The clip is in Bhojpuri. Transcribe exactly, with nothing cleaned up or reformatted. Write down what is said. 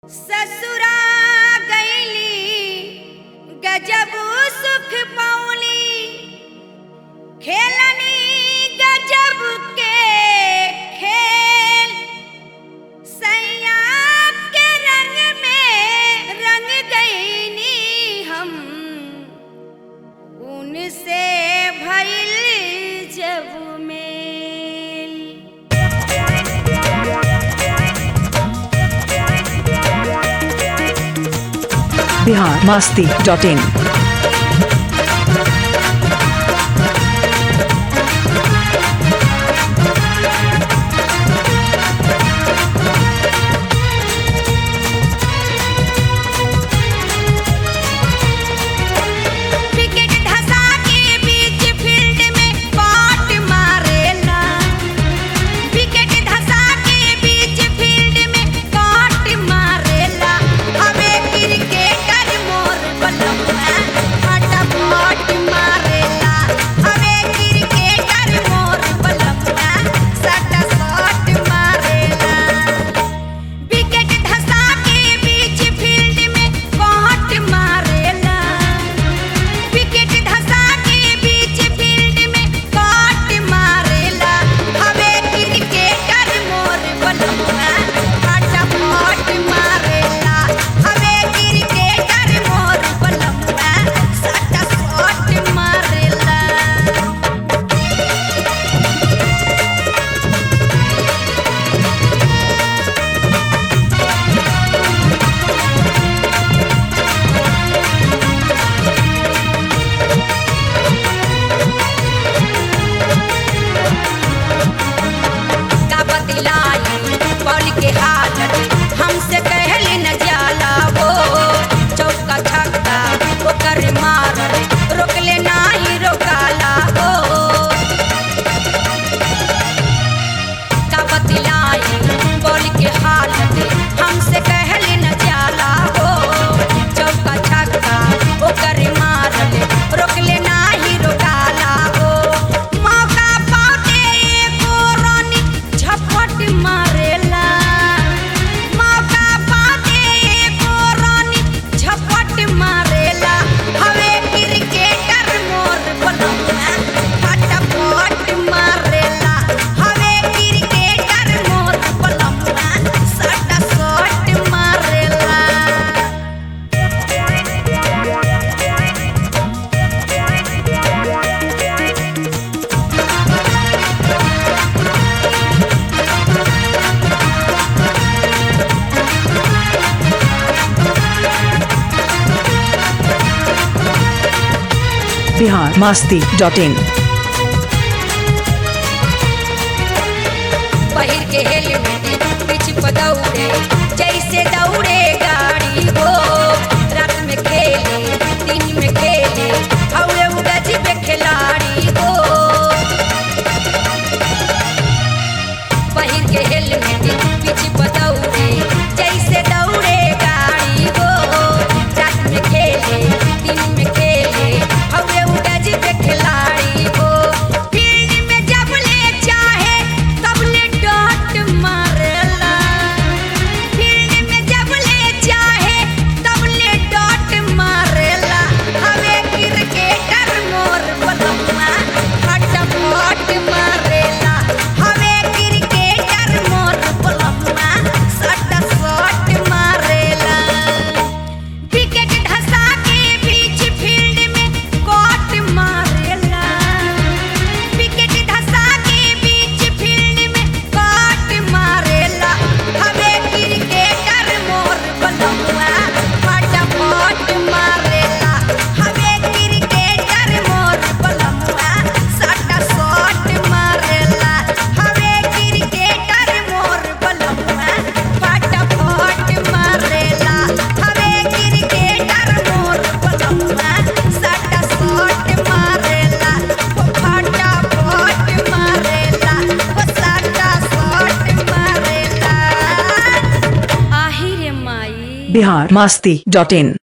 ससुरा गईली गजब सुख पौली खेलनी गजब के खेल सैया के रंग में रंग गईनी हम उनसे भइल जब मेल। Bihar Masti dot in. Bihar Masti dot in. पहिर के हेलमेट पीछे दौड़े जैसे दौड़े गाड़ी हो, रात में खेले दिन में खेले हौले उड़ज पे खिलाड़ी हो। पहिर के हेलमेट पीछे दौड़े जैसे दौड़े गाड़ी हो, रात में खेले दिन में खेले हौले उड़ज पे खिलाड़ी हो। फील्ड में जब ले चाहे तब ले डॉट मारेला, फील्ड में जब ले चाहे तब ले डॉट मारेला। हवे क्रिकेटर मोर बलम्मा फटाफट मारेला, हवे क्रिकेटर मोर बलम्मा सटा शॉट मारेला। विकेट धसा के बीच फील्ड में कॉट मारेला, विकेट धसा के बीच फील्ड में कॉट मारेला। हवे क्रिकेटर मोर बलम्मा फटाफट मारेला, हवे क्रिकेटर मोर बलम्मा सटा शॉट मारेला, हवे क्रिकेटर मोर बलम्मा फटाफट मारेला, हवे क्रिकेटर मोर बलम्मा सटा शॉट मारेला, फटाफट मारेला, सटा शॉट मारेला। आहिरे माई। बिहार मस्ती डॉट इन।